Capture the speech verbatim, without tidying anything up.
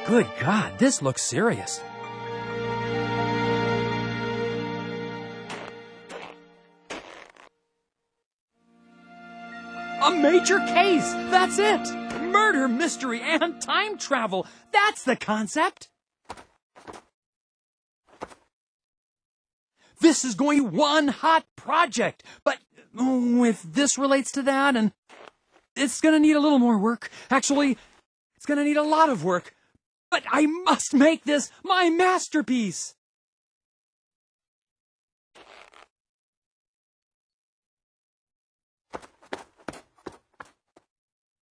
Good God, this looks serious. A major case! That's it! Murder, mystery, and time travel! That's the concept! This is going to be one hot project, but oh, if this relates to that, and it's gonna need a little more work. Actually, it's gonna need a lot of work. But I must make this my masterpiece!